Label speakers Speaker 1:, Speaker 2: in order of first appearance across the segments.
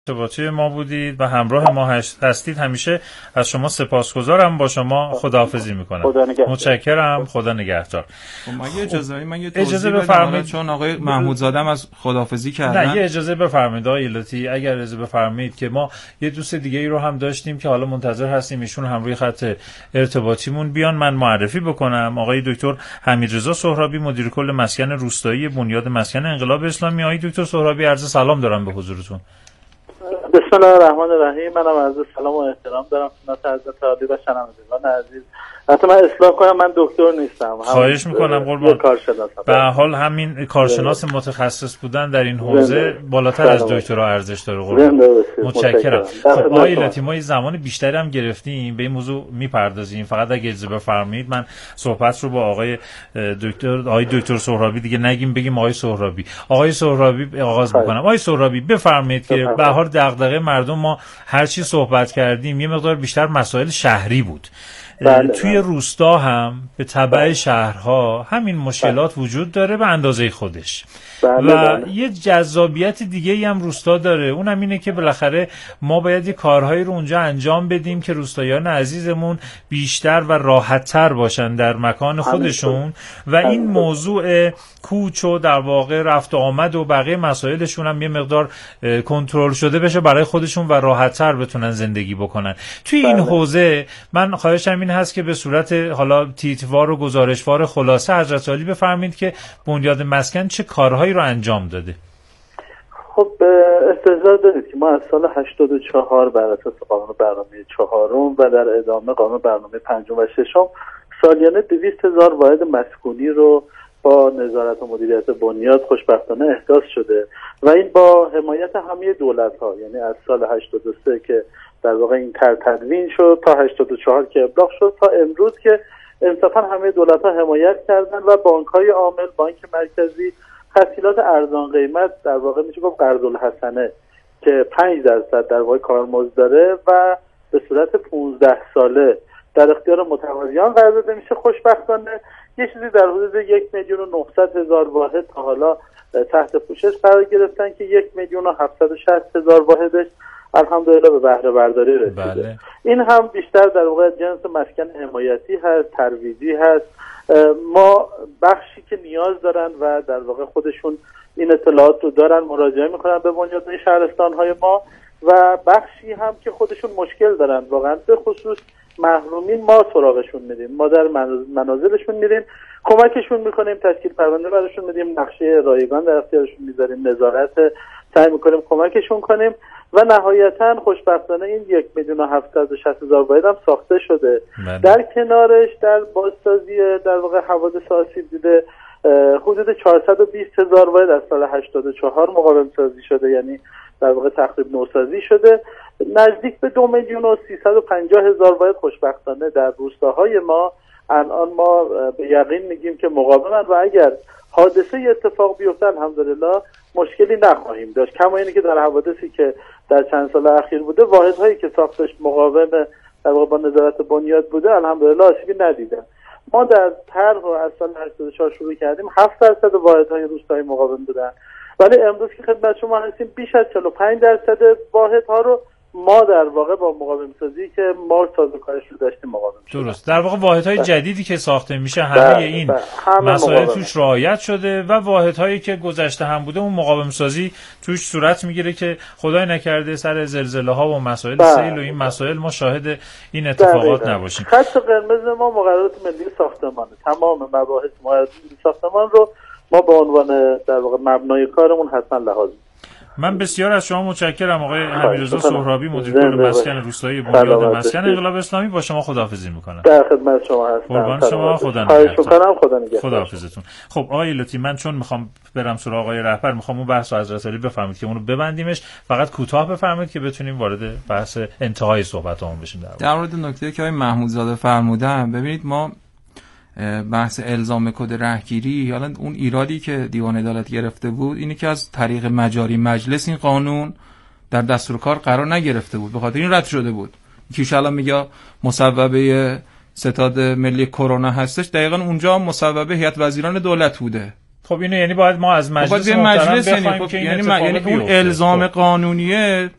Speaker 1: ارتباطی ما بودید و همراه ما هستید. همیشه از شما سپاسگزارم. با شما خداحافظی میکنم. متشکرم. خدا نگهدار.
Speaker 2: من یه اجازه بفرمایید، چون آقای محمودزاده از خداحافظی کردن.
Speaker 1: نه، یه اجازه بفرمایید آقای ایلاتی، اگر اجازه بفرمایید که ما یه دوست دیگه ای رو هم داشتیم که حالا منتظر هستیم ایشون هم روی خط ارتباطیمون بیان. من معرفی بکنم. آقای دکتر حمیدرضا سهرابی، مدیر کل مسکن روستایی بنیاد مسکن انقلاب اسلامی. آقای دکتر سهرابی، عرض سلام دارم به حضورتون.
Speaker 3: بسم الله الرحمن الرحیم. منم عرض سلام و احترام دارم خدمت حضرت عالی و شنوندگان عزیز. البته من اصلاح کنم، من دکتر نیستم.
Speaker 1: خواهش میکنم قربان. به حال همین کارشناس متخصص بودن در این حوزه بالاتر از دکترا ارزش داره قربان. متشکرم. خب آقای ایلاتی، ما یه زمان بیشتری هم گرفتیم به این موضوع میپردازیم. فقط اگه اجازه بفرمایید من صحبت رو با آقای دکتر سهرابی دیگه نگیم، بگیم آقای سهرابی. آقای سهرابی آغاز بکنم. آقای سهرابی بفرمایید که به هر دغدغه مردم ما هر چی صحبت کردیم یه مقدار بیشتر مسائل شهری بود. توی روستا هم به تبع شهرها همین مشکلات وجود داره به اندازه خودش. و یه جذابیت دیگه هم روستا داره، اونم اینه که بالاخره ما باید یه کارهایی رو اونجا انجام بدیم که روستاییان عزیزمون بیشتر و راحت‌تر باشن در مکان خودشون و این موضوع کوچ و در واقع رفت و آمد و بقیه مسائلشون هم یه مقدار کنترل شده بشه برای خودشون و راحت‌تر بتونن زندگی بکنن. توی این حوزه من خواهشم این هست که به صورت حالا تیتروار و گزارشوار خلاصه حضرت عالی بفرمایید که بنیاد مسکن چه کارهایی رو انجام داده.
Speaker 3: خب استحضار دارید که ما از سال 84 بر اساس قانون برنامه 4 و در ادامه قانون برنامه 5 و 6 سالیانه 200,000 واحد مسکونی رو با نظارت و مدیریت بنیاد خوشبختانه احداث شده و این با حمایت همه دولت‌ها، یعنی از سال 83 که در واقع این تدوین شد تا 84 که ابلاغ شد تا امروز که انصافا همه دولت‌ها حمایت کردن و بانک‌های عامل، بانک مرکزی تسهیلات ارزان قیمت در واقع میشه گفت قرض الحسنه که 5% در واقع کارمزد داره و به صورت 15 ساله در اختیار متقاضیان قرار داده میشه. خوشبختانه یه چیزی در حدود 1,900,000 واحد تا حالا تحت پوشش قرار گرفتن که 1,760,000 واحدش الحمدلله به بهره برداری رسیده. این هم بیشتر در واقع جنس مسکن حمایتی هست، ترویجی هست. ما بخشی که نیاز دارن و در واقع خودشون این اطلاعات رو دارن مراجعه میکنن به بنیاد شهرستان‌های ما و بخشی هم که خودشون مشکل دارن واقعا به خصوص محرومین ما سراغشون میریم، ما در منازلشون میریم کمکشون میکنیم، تشکیل پرونده براشون میدیم، نقشه رایگان در اختیارشون میذاریم، نظارت سعی میکنیم کمکشون کنیم و نهایتا خوشبختانه این 1,760,000 واحد هم ساخته شده. در کنارش در بازسازی در واقع حوادث آسیب دیده حدود 420,000 واحد از سال 84 مقاوم سازی شده، یعنی در واقع تخریب نوسازی شده. نزدیک به 2,350,000 واحد خوشبختانه در روستاهای ما الان ما به یقین میگیم که مقاومن و اگر حادثه اتفاق بیفته الحمدلله مشکلی نخواهیم داشت. کما اینه که در حوادثی که در چند سال اخیر بوده واحدهایی که ساختش مقاوم در واقع با نظارت بنیاد بوده الحمدلله آسیبی ندیدن. ما در طرح از سال 84 شروع کردیم 7% واحدهای روستایی مقاوم بودن، ولی امروز که خدمت شما هستیم بیش از 45% واحدها رو ما در واقع با مقاوم سازی که ما سازوکارش رو داشتیم مقاوم شده.
Speaker 1: درست. در واقع واحدهای جدیدی که ساخته میشه همه این مسائل توش رعایت شده و واحدهایی که گذشته هم بوده اون مقاوم سازی توش صورت میگیره که خدای نکرده سر زلزله ها و مسائل سیل و این مسائل ما شاهد این اتفاقات نباشیم.
Speaker 3: خط قرمز ما مقررات ملی ساختمانه. تمام مباحث مقررات ملی ساختمان رو ما به عنوان در واقع مبنای کارمون حتما لحاظ.
Speaker 1: من بسیار از شما متشکرم آقای حمیدرضا سهرابی، مدیر کل مسکن روستایی بنیاد مسکن انقلاب اسلامی. با شما خداحافظی میکنم.
Speaker 3: در خدمت شما هستم.
Speaker 1: قربان شما. خدا نگهدار. خداحافظتون. خب آقای لطفی، من چون میخوام برم سراغ آقای رهبر میخوام اون بحث رو از حضرت علی بفهمید که اونو ببندیمش. فقط کوتاه بفرمایید که بتونیم وارد بحث انتهای صحبتامون بشیم.
Speaker 2: در مورد نکته که آقای محمودزاده فرمودن، ببینید ما بحث الزام کد رهگیری، حالا اون ایرادی که دیوان عدالت گرفته بود اینی که از طریق مجاری مجلس این قانون در دستور کار قرار نگرفته بود، به خاطر این رد شده بود. کیش الان میگه مصوبه ستاد ملی کرونا هستش، دقیقاً اونجا مصوبه هیئت وزیران دولت بوده.
Speaker 1: خب اینو یعنی باید ما از مجلس
Speaker 2: بخوایم که این
Speaker 1: یعنی
Speaker 2: اون الزام قانونیه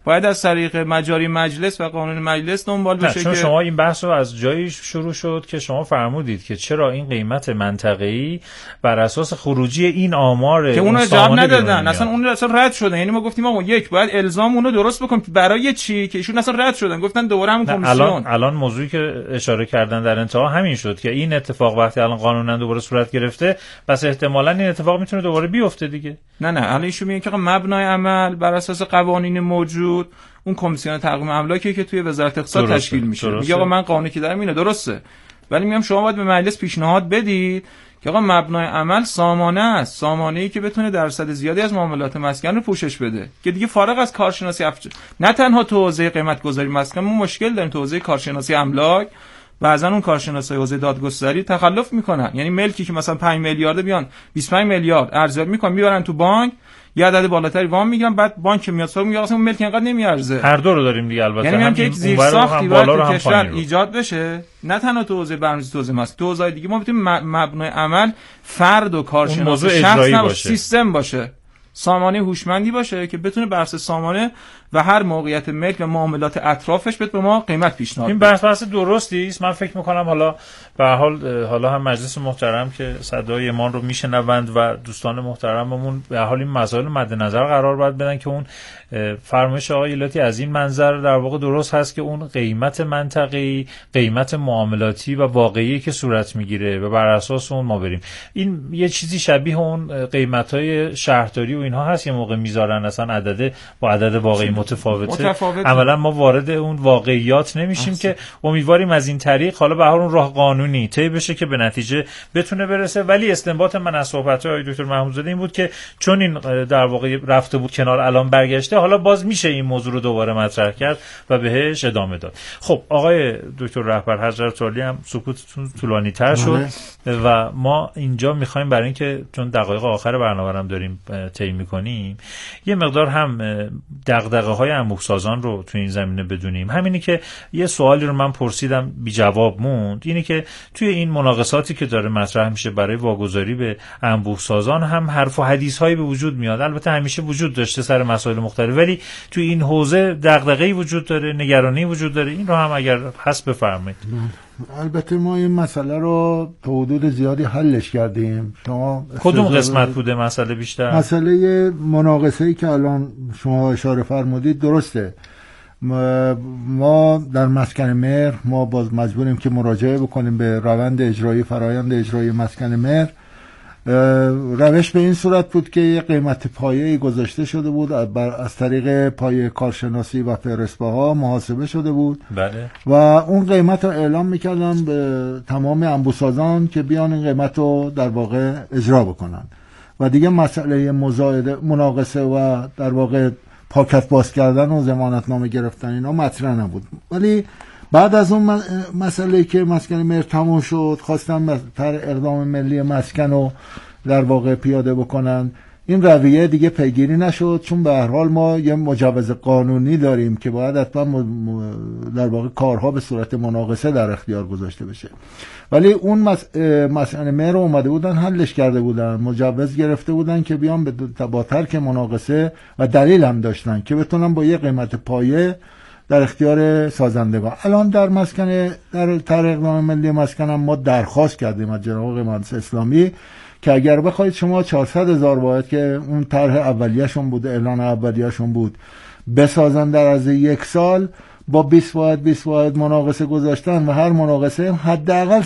Speaker 2: باید از طریق مجاری مجلس و قانون مجلس دنبال بشه.
Speaker 1: چون شما این بحث رو از جایی شروع شد که شما فرمودید که چرا این قیمت منطقه‌ای بر اساس خروجی این آمار
Speaker 2: که اونو جواب ندادن، اصلا اون اصلا رد شدن. یعنی ما گفتیم آقا یک باید الزام اونو درست بکنیم برای چی که ایشون اصلا رد شدن، گفتن دوباره همون کمیسیون.
Speaker 1: الان موضوعی که اشاره کردن در انتها همین شد که این اتفاق وقتی الان قانونا دوباره صورت گرفته، پس احتمالاً این اتفاق میتونه دوباره بیفته دیگه.
Speaker 2: نه الان ایشون میگه که مبنای عمل بر اساس قوانین موجود اون کمیسیون تقویم املاکی که توی وزارت اقتصاد تشکیل میشه، میگه آقا من قانونی که دارم اینه درسته، ولی میگم شما باید به مجلس پیشنهاد بدید که آقا مبنای عمل سامانه است، سامانه‌ای که بتونه درصد زیادی از معاملات مسکن رو پوشش بده که دیگه فارغ از کارشناسی نه تنها تو حوزه قیمت گذاری مسکن ما مشکل داریم، تو حوزه کارشناسی املاک بعضن اون کارشناسای حوزه دادگستری تخلف میکنن. یعنی ملکی که مثلا 5 میلیارد بیان 25 میلیارد ارزیابی میکنن میبرن تو بانک، یه عدد بالاتری وام میگیرن، بعد بانک میاد سراغ میگه اصلا اون ملک اینقدر نمیارزه.
Speaker 1: هر دو رو داریم دیگه. البته
Speaker 2: یعنی هم که یک زیرساختی باید تو کشور ایجاد بشه، نه تنها تو حوزه برنامه‌ریزی، تو حوزه مسکن، تو حوزه دیگه ما بتونیم مبنای عمل فرد و کارشناس شخص نباشه، سیستم باشه، سامانه هوشمندی باشه که بتونه بر اساس سامانه و هر موقعیت ملک و معاملات اطرافش به ما قیمت پیشنهاد
Speaker 1: بده. این بحث درستی است. من فکر می‌کنم حالا به هر حال هم مجلس محترم که صدای ایمان رو میشنوند و دوستان محترممون به هر حال این مسائل مد نظر قرار باید بدن که اون فرمایش آقای ایلاتی از این منظر در واقع درست هست که اون قیمت منطقه‌ای، قیمت معاملاتی و واقعی که صورت میگیره و بر اساس اون ما بریم. این یه چیزی شبیه اون قیمت‌های شهرداری و اینها هست، یه موقع میذارن اصلا عدد با عدد واقعی متفاوته. عملا ما وارد اون واقعیات نمیشیم که امیدواریم از این طریق حالا به هر اون راه قانونی طی بشه که به نتیجه بتونه برسه. ولی استنباط من از صحبت‌های دکتر محمودزاده این بود که چون این در واقع رفته بود کنار الان برگشته، حالا باز میشه این موضوع رو دوباره مطرح کرد و بهش ادامه داد. خب آقای دکتر رهبر حضرت عالی هم سکوتتون طولانی‌تر شد و ما اینجا می‌خوایم برای اینکه چون دقایق آخر برنامه رو داریم طی می‌کنیم یه مقدار هم دغدغه‌های انبوه‌سازان رو تو این زمینه بدونیم. همینی که یه سوالی رو من پرسیدم بی جواب موند، اینی که توی این مناقصاتی که داره مطرح میشه برای واگذاری به انبوه‌سازان هم حرف و حدیث‌هایی به وجود میاد. البته همیشه وجود داشته سر مسائل مختلف، ولی توی این حوزه دغدغه‌ای وجود داره، نگرانی وجود داره. این رو هم اگر هست بفرمایید.
Speaker 4: البته ما این مسئله رو تا حدود زیادی حلش کردیم. شما
Speaker 1: کدوم قسمت بوده مسئله بیشتر؟
Speaker 4: مسئله مناقصه‌ای که الان شما اشاره فرمودید درسته. ما در مسکن مهر ما باز مجبوریم که مراجعه بکنیم به روند اجرایی، فرایند اجرایی مسکن مهر. روش به این صورت بود که یه قیمت پایه‌ای گذاشته شده بود از طریق پایه کارشناسی و فهرست‌ها محاسبه شده بود.
Speaker 1: بله.
Speaker 4: و اون قیمت رو اعلام میکردن به تمام انبوه‌سازان که بیان این قیمت رو در واقع اجرا بکنن و دیگه مسئله مناقصه و در واقع پاکت باز کردن و ضمانتنامه گرفتن اینا مطرح نبود. ولی بعد از اون مسئله که مسکن مهر تموم شد، خواستن اقدام ملی مسکن رو در واقع پیاده بکنن. این رویه دیگه پیگیری نشد، چون به هر حال ما یه مجوز قانونی داریم که باید حتما در واقع کارها به صورت مناقصه در اختیار گذاشته بشه. ولی اون مسئله مهر رو اومده بودن حلش کرده بودن، مجوز گرفته بودن که بیان با ترک مناقصه و دلیل هم داشتن که بتونن با یه قیمت پایه در اختیار سازندگان. الان در طرح اقدام ملی مسکن هم ما درخواست کردیم از جناب آقای مهندس اسلامی که اگر بخواید شما 400,000 واحد که اون طرح اولیه‌شون بود، اعلان اولیه‌شون بود، بسازن در از یک سال با 20 واحد مناقصه گذاشتن و هر مناقصه حداقل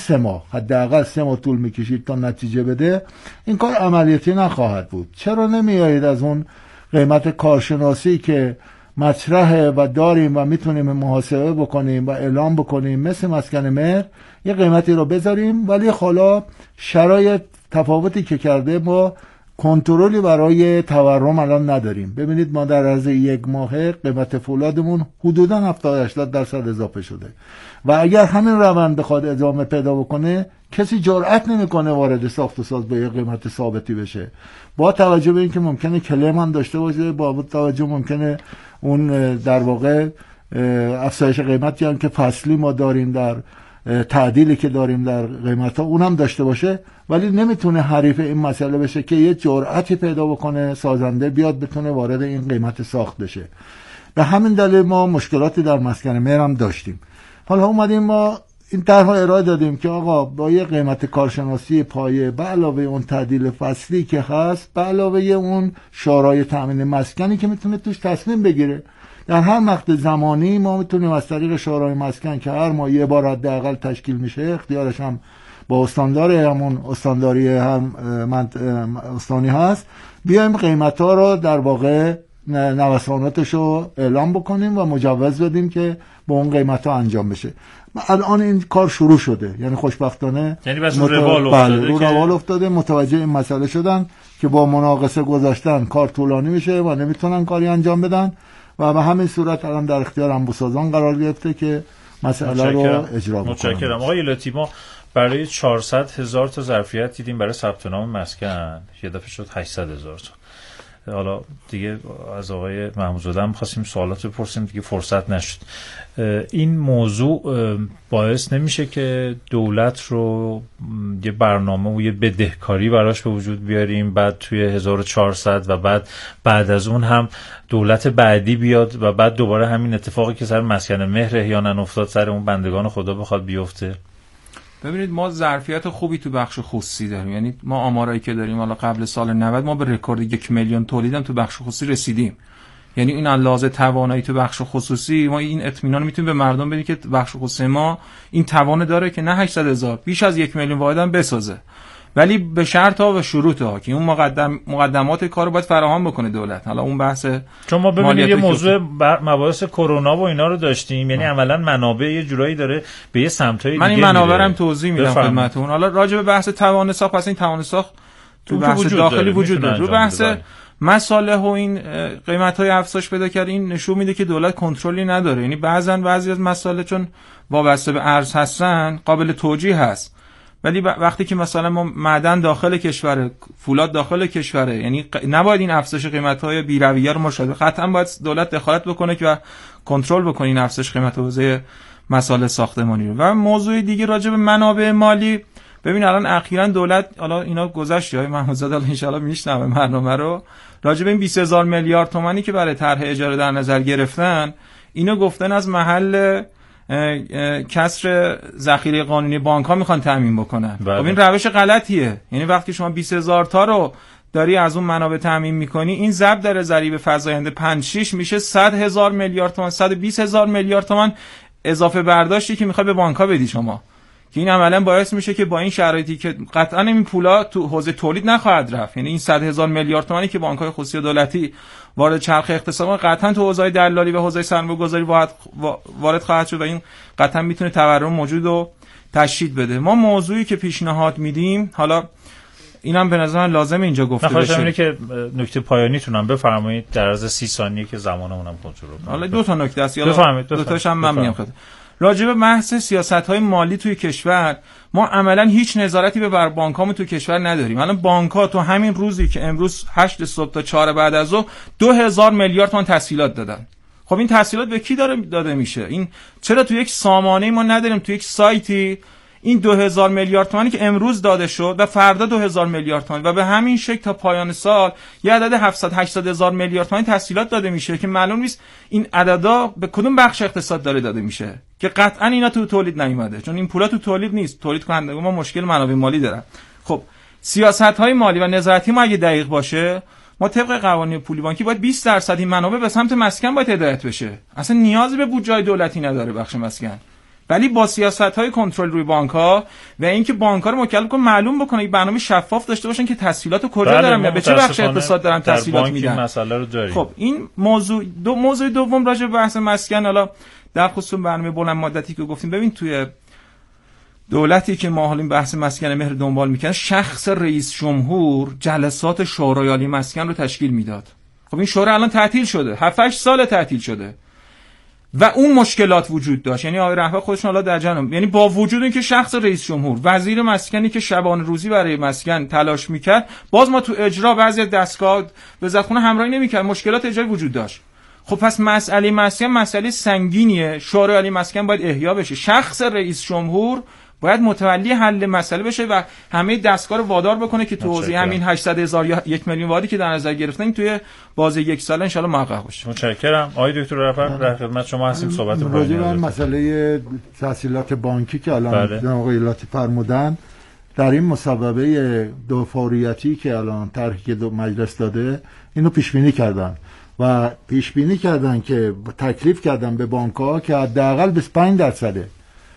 Speaker 4: 3 ماه طول میکشید تا نتیجه بده، این کار عملیاتی نخواهد بود. چرا نمیایید از اون قیمت کارشناسی که مطرحه و داریم و میتونیم محاسبه بکنیم و اعلام بکنیم مثل مسکن مهر یه قیمتی رو بذاریم، ولی حالا شرایط تفاوتی که کرده ما کنترلی برای تورم الان نداریم. ببینید ما در عرض یک ماه قیمت فولادمون حدوداً 70-80% اضافه شده و اگر همین روند بخواد ادامه پیدا بکنه کسی جرئت نمیکنه وارد ساخت و ساز به یه قیمت ثابتی بشه، با توجه به اینکه ممکنه کلیم هم داشته باشه، با توجه ممکنه اون در واقع افزایش قیمتی هم که فصلی ما داریم در تعدیلی که داریم در قیمت ها اونم داشته باشه، ولی نمیتونه حریف این مسئله بشه که یه جرأتی پیدا بکنه سازنده بیاد بتونه وارد این قیمت ساخت بشه. به همین دلیل ما مشکلاتی در مسکن مهر هم داشتیم. حالا اومدیم ما این طرحو ارائه دادیم که آقا با یه قیمت کارشناسی پایه به علاوه اون تعدیل فصلی که هست، به علاوه اون شورای تامین مسکنی که میتونه توش تصمیم بگیره، در هر مقطع زمانی ما میتونیم از طریق شورای مسکن که هر ماه یه بار حداقل تشکیل میشه، اختیارش هم با استاندار همون استانداری هم استانی هست، بیایم قیمت‌ها رو در واقع نوساناتش رو اعلام بکنیم و مجوز بدیم که با اون قیمت‌ها انجام بشه. الان این کار شروع شده، یعنی خوشبختانه
Speaker 1: یعنی بس رو
Speaker 4: روال افتاده، متوجه این مسئله شدن که با مناقصه گذاشتن کار طولانی میشه و نمیتونن کاری انجام بدن و به همین صورت الان در اختیار انبوسازان قرار گرفته که مسئله رو اجرا بکنن.
Speaker 1: متشکرم. آقای ایلاتی، ما برای 400,000 تا ظرفیت دیدیم برای ثبت نام مسکن، یه دفعه شد 800,000 تا. حالا دیگه از آقای محمودزاده هم خواستیم سوالات بپرسیم، دیگه فرصت نشد. این موضوع باعث نمیشه که دولت رو یه برنامه و یه بدهکاری براش به وجود بیاریم، بعد توی 1400 و بعد از اون هم دولت بعدی بیاد و بعد دوباره همین اتفاقی که سر مسکن مهر احیانا افتاد سر اون بندگان خدا بخواد بیفته؟
Speaker 2: ببینید ما ظرفیت خوبی تو بخش خصوصی داریم، یعنی ما آمارایی که داریم حالا قبل سال 90 ما به رکورد 1 میلیون تولیدم تو بخش خصوصی رسیدیم. یعنی این علاوه توانایی تو بخش خصوصی ما این اطمینان میتونیم به مردم بدیم که بخش خصوصی ما این توان داره که نه 800,000 بیش از 1 میلیون واحد هم بسازه، ولی به شرط ها و شروط ها که اون مقدمات کارو باید فراهم بکنه دولت. حالا اون بحث
Speaker 1: چون ما ببینید یه موضوع مباحث کرونا و اینا رو داشتیم، یعنی عملا منابع یه جورایی داره به یه سمتای دیگه
Speaker 2: من این منابع هم توضیح میدم خدمتتون. حالا راجع به بحث توان ساخت، پس این توان ساخت تو بحث داخلی وجود داره. رو بحث مصالح و این قیمت‌های افزایش پیدا کرده، این نشون میده که دولت کنترلی نداره. یعنی بعضی از مصالح چون وابسته به ارز هستن قابل توجیه هست، ولی وقتی که مثلا ما معدن داخل کشور، فولاد داخل کشوره، یعنی نباید این افزایش قیمت‌های بی‌رویه رو مشاهده. قطعا باید دولت دخالت بکنه که کنترل بکنه این افزایش قیمت حوزه مصالح ساختمانی رو. و موضوع دیگه راجع به منابع مالی، ببین الان اخیراً دولت، حالا اینا گذشت های محمودزاده ان شاء الله میشنوه برنامه رو، راجع به این 20,000 میلیارد تومانی که برای طرح اجاره در نظر گرفتن، اینو گفتن از محل کسر ذخیره قانونی بانک ها میخوان تامین بکنن. خب این روش غلطیه. یعنی وقتی شما 20,000 تا رو داری از اون منابع تامین میکنی، این ضرب در ضریب فزاینده 5-6 میشه 100,000 میلیارد تومان، 120,000 میلیارد تومان اضافه برداشتی که میخوای به بانک ها بدی شما، که این عملا باعث میشه که با این شرایطی که قطعا این پولا تو حوزه تولید نخواهد رفت، یعنی این 100,000 میلیارد تومانی که بانک‌های خصوصی و دولتی وارد چرخ اقتصاد قطعا تو حوزه دلالی و حوزه سرمایه‌گذاری وارد خواهد شد و این قطعا میتونه تورم موجود رو تشدید بده. ما موضوعی که پیشنهاد میدیم، حالا اینم به نظر من لازمه اینجا گفته بشه.
Speaker 1: نخواستم اینه که نکته پایانیتونم بفرمایید در عرض 30 ثانیه که زمانمونم کنترل کنم.
Speaker 2: حالا دو تا نکته است، یا دو تاش هم من میگم. راجع به بحث سیاست‌های مالی توی کشور، ما عملاً هیچ نظارتی به بانک‌هامون توی کشور نداریم. الان بانک‌ها تو همین روزی که امروز 8 صبح تا 4 بعد از ظهر 2,000 میلیارد تومان تسهیلات دادن. خب این تسهیلات به کی داده میشه؟ این چرا تو یک سامانه ما نداریم، تو یک سایتی این 2,000 میلیارد تومانی که امروز داده شد و فردا 2,000 میلیارد تومان و به همین شکل تا پایان سال یه عدد 700-800,000 میلیارد تومان تسهیلات داده میشه که معلوم نیست این عددا به کدوم بخش اقتصاد داده میشه، که قطعا اینا تو تولید نیومده، چون این پولا تو تولید نیست. تولید کنندگان ما مشکل منابع مالی دارن. خب سیاست‌های مالی و نظارتی ما اگه دقیق باشه، ما طبق قوانین پولی بانکی باید 20% این منابع به سمت مسکن باید هدایت بشه. اصلا نیازی به بودجه دولتی نداره بخش مسکن، ولی با سیاست‌های کنترل روی بانک‌ها و اینکه بانک‌ها رو مکلف کنه معلوم بکنه این برنامه شفاف داشته باشن که تسهیلات کجا دارن یا به چه بخش اقتصاد دارن تسهیلات میدن.
Speaker 1: مسئله رو داریم.
Speaker 2: خب این موضوع دوم راجع به بحث مسکن، حالا در خصوص برنامه بلند مدتی که گفتیم، ببین توی دولتی که ما حالا بحث مسکن مهر دنبال میکنه، شخص رئیس جمهور جلسات شورای عالی مسکن رو تشکیل میداد. خب این شورا الان تعطیل شده، 7-8 سال تعطیل شده و اون مشکلات وجود داشت. یعنی آقای رهبر خودشون حالا در جنم، یعنی با وجود اینکه شخص رئیس جمهور، وزیر مسکنی که شبانه روزی برای مسکن تلاش میکرد، باز ما تو اجرا بعضی از دستگاه وزارتخونه همراهی نمیکرد، مشکلات اجرایی وجود داشت. خب پس مسئله مسکن مسئله سنگینیه، شورای عالی مسکن باید احیا بشه. شخص رئیس جمهور باید متولی حل مسئله بشه و همه دستگاه رو وادار بکنه که تو حوزه همین 800,000 یا 1,000,000 وادی که در نظر گرفتن توی بازه یک ساله ان شاء الله محقق بشه.
Speaker 1: متشکرم. آقای دکتر رهبر در خدمت شما هستیم. صحبت
Speaker 4: راجع به مسئله تسهیلات بانکی که الان آقای لاتی فرمودن، در این مسببه دوفوریتی که الان طرحی که مجلس داده اینو پیش بینی کردن و پیش بینی کردن که تکلیف کردن به بانک‌ها که حداقل 25%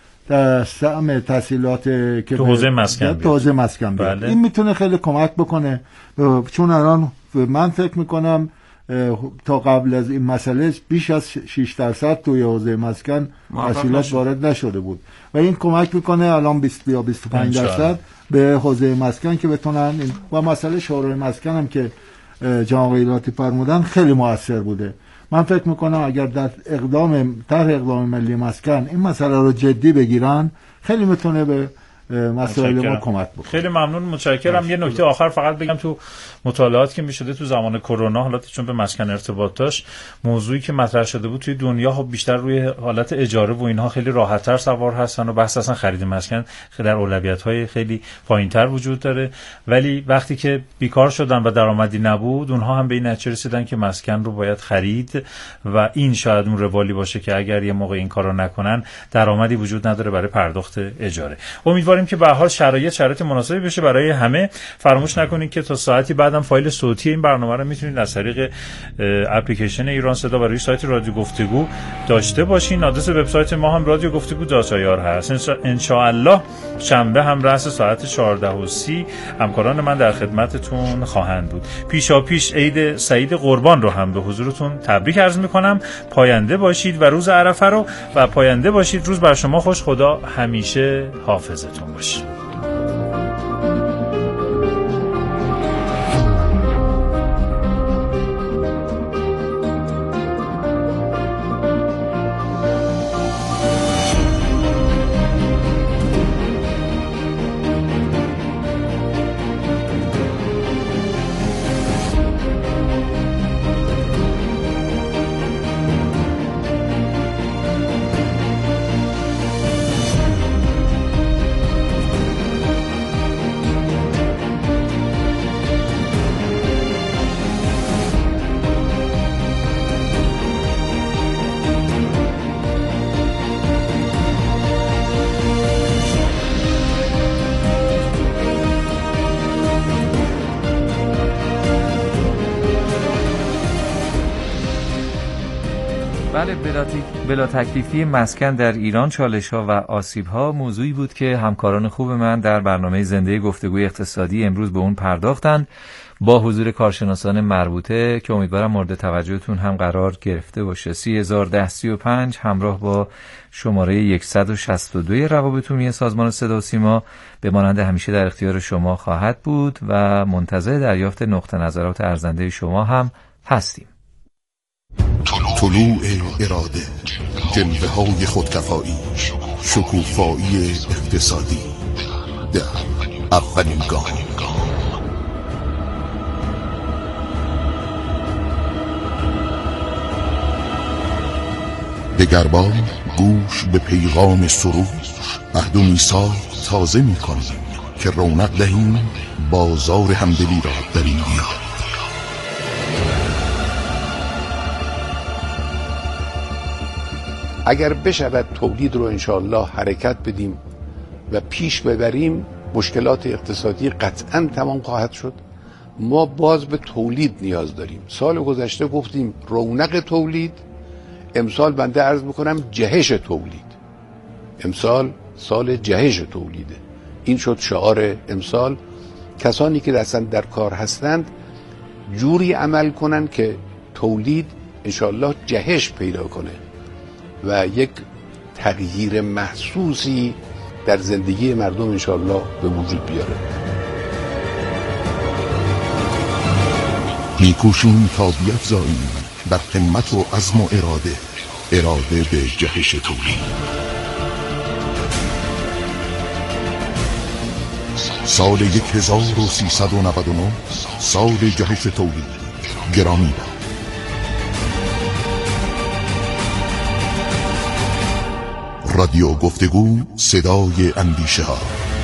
Speaker 4: سهم تسهیلات که
Speaker 1: تو حوزه مسکن
Speaker 4: بیاد. این میتونه خیلی کمک بکنه، چون الان من فکر میکنم تا قبل از این مسئله بیش از 6% توی حوزه مسکن تسهیلات وارد نشده بود و این کمک میکنه الان 20 یا 25% به حوزه مسکن که بتونن و مسئله شورای مسکن هم که جناب لاتی فرمودن خیلی مؤثر بوده. من فکر میکنم اگر در اقدام ملی مسکن این مسئله رو جدی بگیرن خیلی میتونه به مسائل ما کمک بکنه.
Speaker 1: خیلی ممنون، متشکرم. یه نکته آخر فقط بگم، تو مطالعات که میشده تو زمان کرونا، حالا چون به مسکن ارتباط داشت، موضوعی که مطرح شده بود توی دنیا خب بیشتر روی حالت اجاره و اینها خیلی راحت‌تر سوار هستن و بحث اصلا خرید مسکن در اولویت‌های خیلی پایین‌تر وجود داره، ولی وقتی که بیکار شدن و درآمدی نبود، اونها هم به این نتیجه رسیدن که مسکن رو باید خرید و این شاید اون روالی باشه که اگر یه موقع این کارو نکنن درآمدی وجود نداره برای پرداخت اجاره. امیدواریم که به هر حال شرایط مناسبی بشه برای همه. فراموش نکنید که تا ساعتی بعدم فایل صوتی این برنامه رو میتونید از طریق اپلیکیشن ایران صدا و روی سایت رادیو گفتگو داشته باشین. آدرس وبسایت ما هم radiogoftegu.ir هست. ان شاء الله شنبه هم رأس ساعت 14:30 همکاران من در خدمتتون خواهند بود. پیشاپیش عید سعید قربان رو هم به حضورتون تبریک عرض میکنم. پاینده باشید و روز عرفه رو و پاینده باشید. روز بر شما خوش. خدا همیشه حافظتون باشه. بلا تکلیفی مسکن در ایران، چالش‌ها و آسیب‌ها موضوعی بود که همکاران خوب من در برنامه زنده گفتگوی اقتصادی امروز به اون پرداختند با حضور کارشناسان مربوطه که امیدوارم مورد توجهتون هم قرار گرفته باشه. 301035 همراه با شماره 162 روابط عمومی سازمان صدا و سیما به مانند همیشه در اختیار شما خواهد بود و منتظر دریافت نقطه نظرات ارزنده شما هم هستیم.
Speaker 5: طلوع اراده، جنبه های خودکفایی، شکوفایی اقتصادی در اولین گام. دگربار گوش به پیغام سرود، عهد و میثاق تازه می‌کنیم که رونق دهیم بازار همدلی را در این دیار.
Speaker 6: اگر بشود تولید رو انشاءالله حرکت بدیم و پیش ببریم، مشکلات اقتصادی قطعاً تمام خواهد شد. ما باز به تولید نیاز داریم. سال گذشته گفتیم رونق تولید، امسال بنده عرض میکنم جهش تولید. امسال سال جهش تولیده. این شد شعار امسال. کسانی که اصلا در کار هستند جوری عمل کنند که تولید انشاءالله جهش پیدا کنه و یک تغییر محسوسی در زندگی مردم انشاءالله به وجود بیاره.
Speaker 5: میکوشیم تا بیفزاییم بر همت و عزم و اراده به جهش تولید. سال 1399 سال جهش تولید گرامی باد. رادیو گفتگو، صدای اندیشه ها.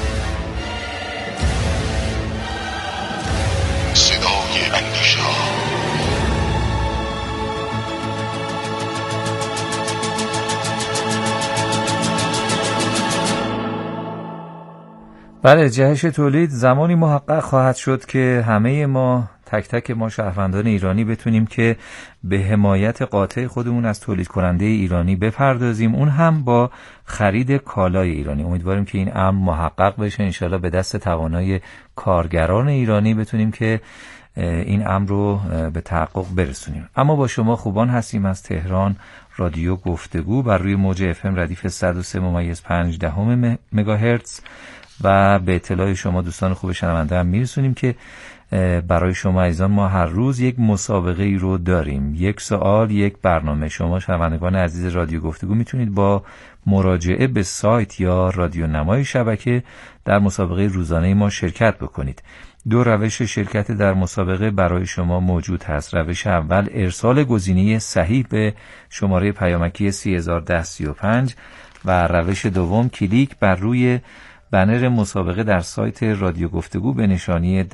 Speaker 1: بله، جهش تولید زمانی محقق خواهد شد که همه ما، تک تک ما شهروندان ایرانی بتونیم که به حمایت قاطع خودمون از تولید کننده ایرانی بپردازیم، اون هم با خرید کالای ایرانی. امیدواریم که این امر محقق بشه، انشالله به دست توانای کارگران ایرانی بتونیم که این امر رو به تحقق برسونیم. اما با شما خوبان هستیم از تهران، رادیو گفتگو بر روی موج FM ردیف 103.5 مگاهرتز و به اطلاع شما دوستان خوب شنونده هم میرسونیم که برای شما عزیزان ما هر روز یک مسابقه ای رو داریم. یک سوال، یک برنامه. شما شنوندگان عزیز رادیو گفتگو میتونید با مراجعه به سایت یا رادیو نمای شبکه در مسابقه روزانه ما شرکت بکنید. دو روش شرکت در مسابقه برای شما موجود هست. روش اول ارسال گزینه صحیح به شماره پیامکی 30105 و روش دوم کلیک بر روی بنر مسابقه در سایت رادیو گفتگو به نشانی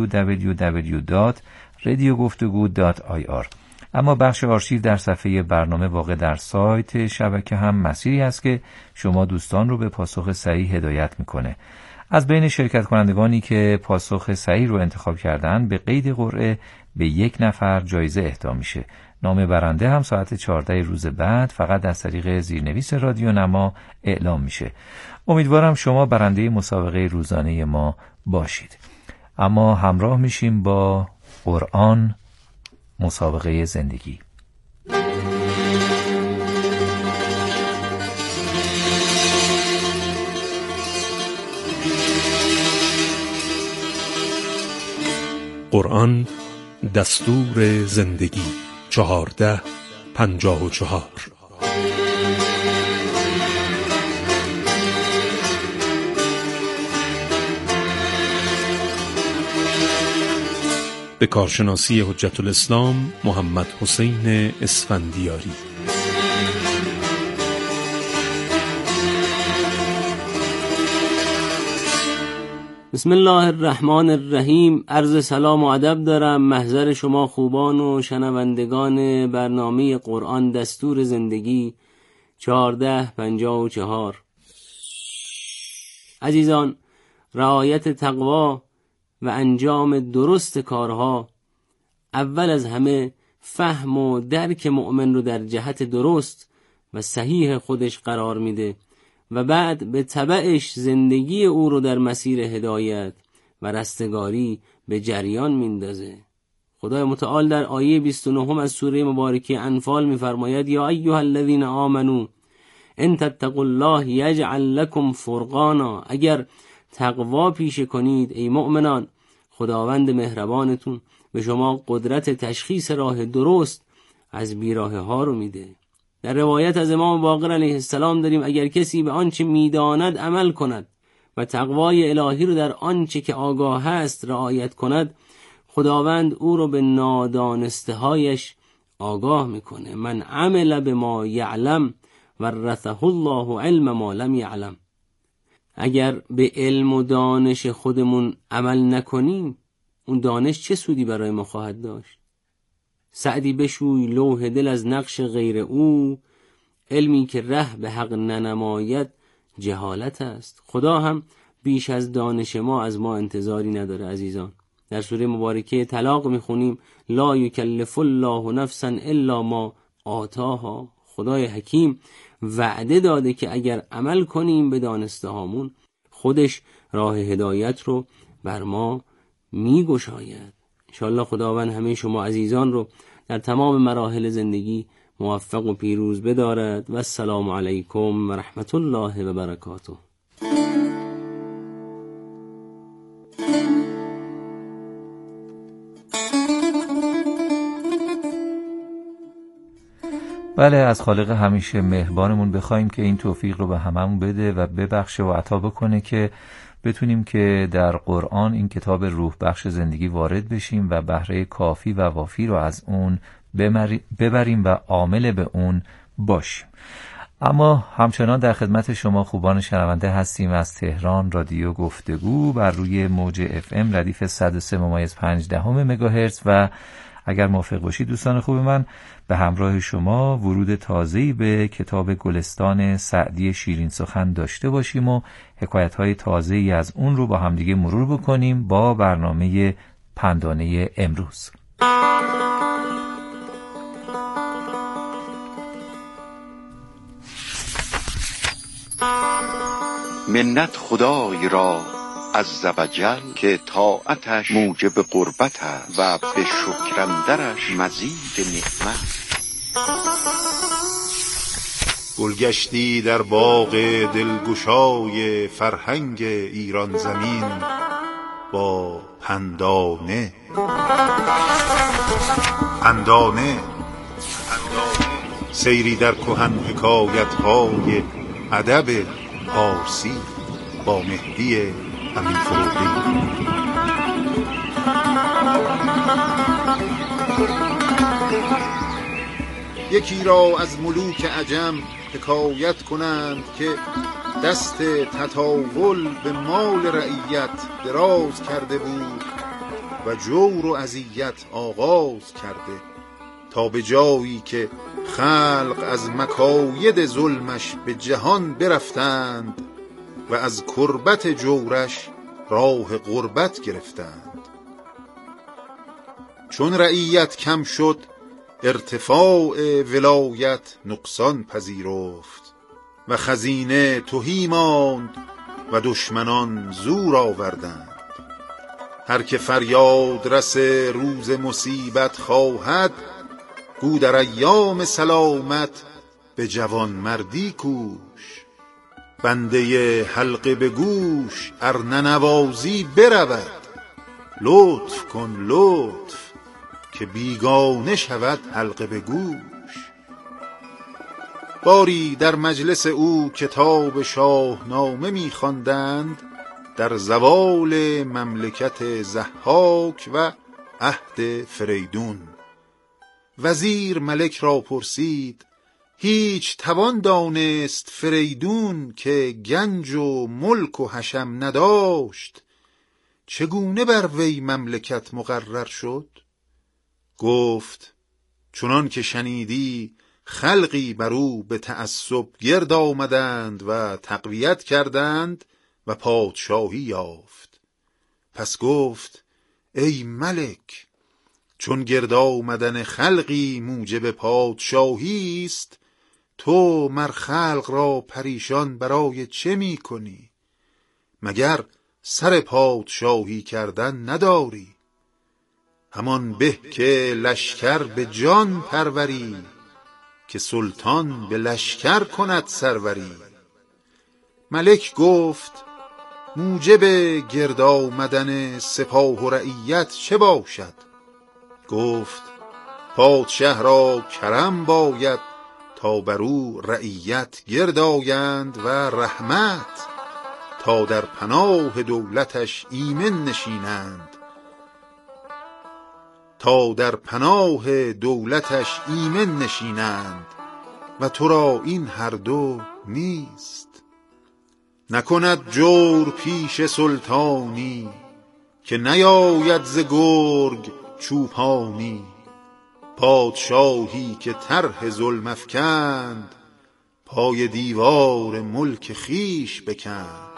Speaker 1: www.radiogoftegu.ir. اما بخش آرشیو در صفحه برنامه واقع در سایت شبکه هم مسیری است که شما دوستان رو به پاسخ صحیح هدایت میکنه. از بین شرکت کنندگانی که پاسخ صحیح رو انتخاب کردن به قید قرعه به یک نفر جایزه اهدا میشه. نام برنده هم ساعت 14 روز بعد فقط از طریق زیرنویس رادیو نما اعلام میشه. امیدوارم شما برنده مسابقه روزانه ما باشید. اما همراه میشیم با قرآن، مسابقه زندگی.
Speaker 7: قرآن دستور زندگی 1454. به کارشناسی حجت الاسلام محمد حسین اسفندیاری.
Speaker 8: بسم الله الرحمن الرحیم. عرض سلام و ادب دارم محضر شما خوبان و شنوندگان برنامه قرآن دستور زندگی 1454. عزیزان، رعایت تقوا و انجام درست کارها اول از همه فهم و درک مؤمن رو در جهت درست و صحیح خودش قرار میده و بعد به تبعش زندگی او رو در مسیر هدایت و رستگاری به جریان میندازه. خدای متعال در آیه 29 از سوره مبارکه انفال میفرماید یا ایها الذین آمنو ان تتقوا الله یجعل لکم فرقانا. اگر تقوا پیشه کنید ای مؤمنان، خداوند مهربانتون به شما قدرت تشخیص راه درست از بیراه ها رو میده. در روایت از امام باقر علیه السلام داریم اگر کسی به آنچه میداند عمل کند و تقوای الهی رو در آنچه که آگاه است رعایت کند، خداوند او رو به نادانسته هایش آگاه میکنه. من عمل بما یعلم ورثه الله علم ما لم یعلم. اگر به علم و دانش خودمون عمل نکنیم، اون دانش چه سودی برای ما خواهد داشت؟ سعدی بشوی لوح دل از نقش غیر او، علمی که ره به حق ننماید جهالت است. خدا هم بیش از دانش ما از ما انتظاری نداره. عزیزان، در سوره مبارکه طلاق میخونیم لا یکلف الله نفسا الا ما آتاها. خدای حکیم وعده داده که اگر عمل کنیم به دانسته هامون، خودش راه هدایت رو بر ما میگشاید. انشاءالله خداوند همه شما عزیزان رو در تمام مراحل زندگی موفق و پیروز بدارد و السلام علیکم و رحمت الله و برکاته.
Speaker 1: بله، از خالق همیشه مهربانمون بخوایم که این توفیق رو به هممون بده و ببخشه و عطا بکنه که بتونیم که در قرآن، این کتاب روح بخش زندگی، وارد بشیم و بهره کافی و وافی رو از اون ببریم و عامل به اون باشیم. اما همچنان در خدمت شما خوبان شنونده هستیم از تهران رادیو گفتگو بر روی موج FM ردیف 103.5 مگاهرتز و اگر موافق باشید دوستان خوب من به همراه شما ورود تازه‌ای به کتاب گلستان سعدی شیرین سخن داشته باشیم و حکایت‌های تازه‌ای از اون رو با همدیگه مرور بکنیم با برنامه پندانه امروز.
Speaker 9: منت خدای را عز و جل که طاعتش موجب قربت است و به شکر اندرش مزید نعمت.
Speaker 10: گلگشتی در باغ دلگشای فرهنگ ایران زمین با پندانه. سیری در کهن حکایت‌های ادب پارسی با مهدی امین فروغی. یکی را از ملوک عجم حکایت کنند که دست تطاول به مال رعیت دراز کرده بود و جور و اذیت آغاز کرده تا به جایی که خلق از مکاید ظلمش به جهان برفتند و از کربت جورش راه غربت گرفتند. چون رعیت کم شد ارتفاع ولایت نقصان پذیرفت و خزینه تهی ماند و دشمنان زور آوردند. هر که فریاد رس روز مصیبت خواهد گو در ایام سلامت به جوان مردی کوش. بنده حلقه به گوش ار ننوازی برود. لطف کن لطف که بیگانه شود حلقه به گوش. باری در مجلس او کتاب شاهنامه می‌خواندند در زوال مملکت ضحاک و عهد فریدون. وزیر ملک را پرسید هیچ توان دانست فریدون که گنج و ملک و حشم نداشت چگونه بر وی مملکت مقرر شد؟ گفت چنان که شنیدی خلقی بر او به تعصب گرد آمدند و تقویت کردند و پادشاهی یافت. پس گفت ای ملک چون گرد آمدن خلقی موجب پادشاهی است تو مر خلق را پریشان برای چه می کنی؟ مگر سر پادشاهی کردن نداری؟ همان به که لشکر به جان پروری که سلطان به لشکر کند سروری. ملک گفت موجب گرد آمدن سپاه و رعیت چه باشد؟ گفت پادشه را کرم باید تا بر او رعیت گرد آیند و رحمت تا در پناه دولتش ایمن نشینند. و تو را این هر دو نیست. نکند جور پیش سلطانی که نیاید ز گرگ چوپانی. پادشاهی که طرح ظلم افکند پای دیوار ملک خیش بکند.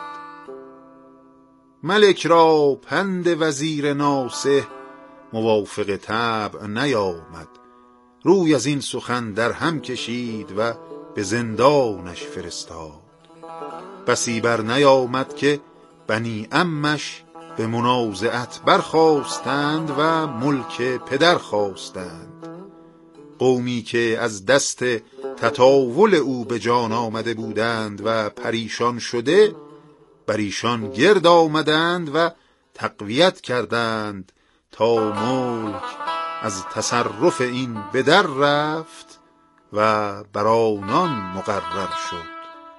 Speaker 10: ملک را پند وزیر ناصح موافق طبع نیامد. روی از این سخن در هم کشید و به زندانش فرستاد. بسی بر نیامد که بنی عمش به منازعت برخاستند و ملک پدر خواستند. قومی که از دست تطاول او به جان آمده بودند و پریشان شده بر ایشان گرد آمدند و تقویت کردند تا ملک از تصرف این به در رفت و بر آنان مقرر شد.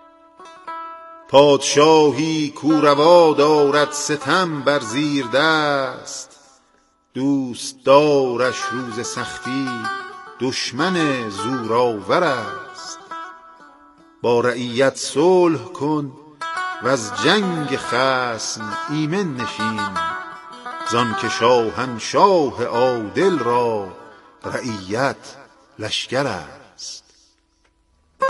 Speaker 10: پادشاهی کو روا دارد ستم بر زیر دست دوست دارش روز سختی دشمن زورآور است. با رعیت صلح کن و از جنگ خصم ایمن نشین. زان که شاهنشاه عادل را رعیت لشکر است.